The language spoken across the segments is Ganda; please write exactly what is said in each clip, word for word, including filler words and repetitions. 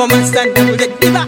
woman stand up with the diva.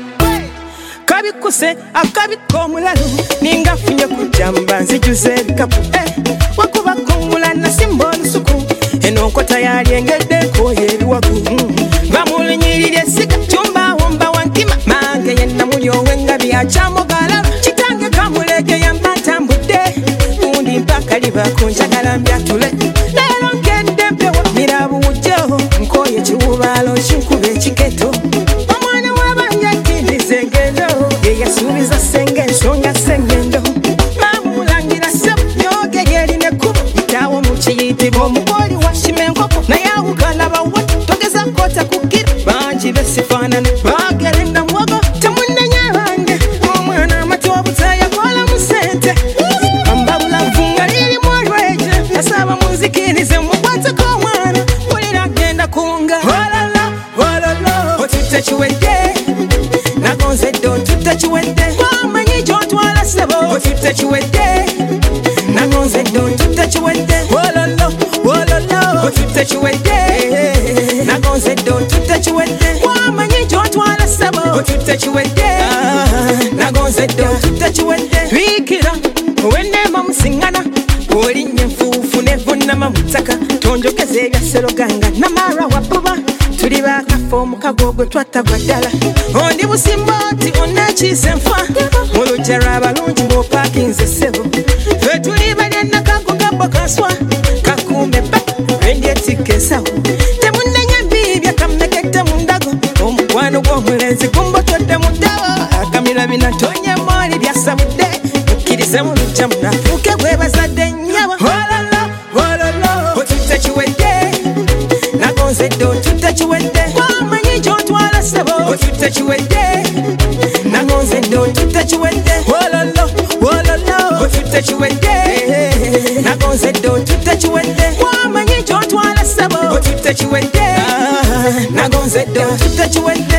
Kabikuse akabiko mulalu ninga funye kujamba nzijuze bikapu eh wakuba kungula na simbolu suku eno nkota yali engedde ko yeri waku bamulinyirire sika chumba womba wantima mange yenna mulyo wenga byachamogala kitange kamulege yambatambudde undi mpaka liba kunjagala mbyatule lero ngende mpewo mirabu ujjo nkoye kiwubalo kinkube ekiketo omwana wabanja kindize ngendo yeyasubiza senge ensonga sengendo mamulangira sebyoge yerine kubo itawo mukiyitibwa omugoli wa shimenkoko naye awugalaba we togeza kota kugira bangi besifaanana bagerenda mwogo temunenya bange omwana amata obutayakola mu sente ambabula vunga lirimu olweje asaba munzikirize mukwateko omwana bulira agenda kunga walala walala otutakiwedde nagonze ddo tutakiwedde wamanyi gyotwala sebo otutakiwedde nagonze ddo tutakiwedde wololo wololo otutakiwedde nagonze ddo tutakiwedde wamanyi gyotwala sebo otutakiwedde nagonze ddo tutakiwedde biikira owennema musingana olinnye enfuufu nevunama mu ttaka tonjogeza ebyasero ganga namarwa wabuba tuli bakafo omukago gwe twatagwa ddala ondi busimbooti onakiise nfa mu lujja lw'abalungi ng'opaakinze ssebo fe tuli balyennakago gabbo kaswa kakuume pa endyetikka ensawo temunnenya mbiibya kammekette mu ndago omukwano gw'omulenzi gumbotodde mu ddabo akamira binatonye mooli byasabudde mukkirize mu lujja munafuuke bwe bazadde nnyabo ololo ololo otutakiwedde nagonze ddo tutakiwedde wamanyi gyotwala sebo otutakiwedde nagonze ddo tutakiwedde wololo wololo otutakiwedde nagonze ddo tutakiwedde wamanyi gyotwala sebo otutakiwedde nagonze ddo tutakiwedde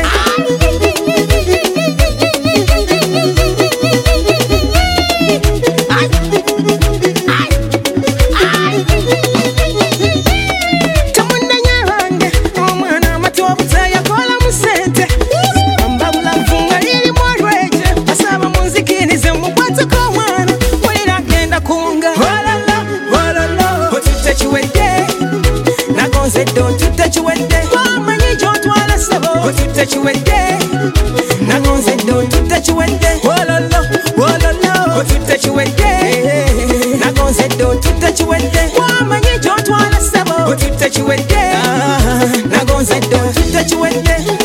tutakiwedde nagonze ddo tutakiwedde wololo wololo tutakiwedde nagonze ddo tutakiwedde wamanyi gyotwala sebo tutakiwedde nagonze ddo tutakiwedde